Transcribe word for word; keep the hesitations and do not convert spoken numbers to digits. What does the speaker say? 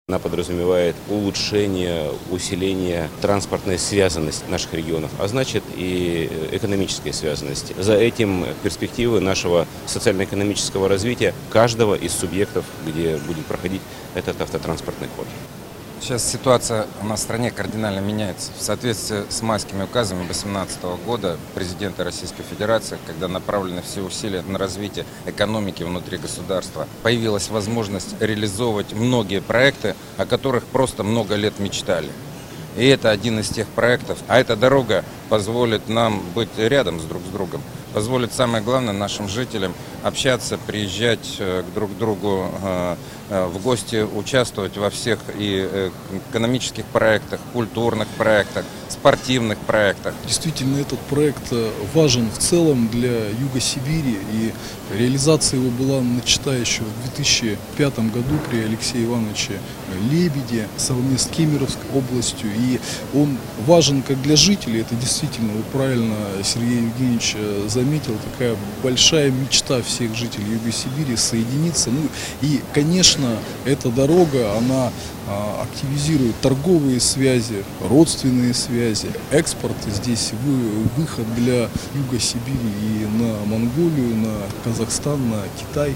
Она подразумевает улучшение, усиление транспортной связанности наших регионов, а значит и экономической связанности. За этим перспективы нашего социально-экономического развития каждого из субъектов, где будет проходить этот автотранспортный ход. Сейчас ситуация у нас в стране кардинально меняется. В соответствии с майскими указами две тысячи восемнадцатого года президента Российской Федерации, когда направлены все усилия на развитие экономики внутри государства, появилась возможность реализовывать многие проекты, о которых просто много лет мечтали. И это один из тех проектов. А эта дорога позволит нам быть рядом с друг с другом, позволит, самое главное, нашим жителям общаться, приезжать друг к другу в гости, участвовать во всех и экономических проектах, культурных проектах, спортивных проектах. Действительно, этот проект важен в целом для Юга Сибири, и реализация его была начата еще в две тысячи пятом году при Алексее Ивановиче Лебеде совместно с Кемеровской областью. И он важен как для жителей, это действительно, вы правильно, Сергей Евгеньевич заметил, такая большая мечта всех жителей Юга Сибири соединиться. Ну и, конечно, эта дорога, она активизирует торговые связи, родственные связи, экспорт. Здесь выход для Юга Сибири и на Монголию, на Казахстан, на Китай.